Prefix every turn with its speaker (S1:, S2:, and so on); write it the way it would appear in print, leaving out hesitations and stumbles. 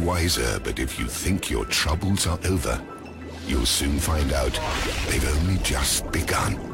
S1: wiser, but if you think your troubles are over, you'll soon find out they've only just begun.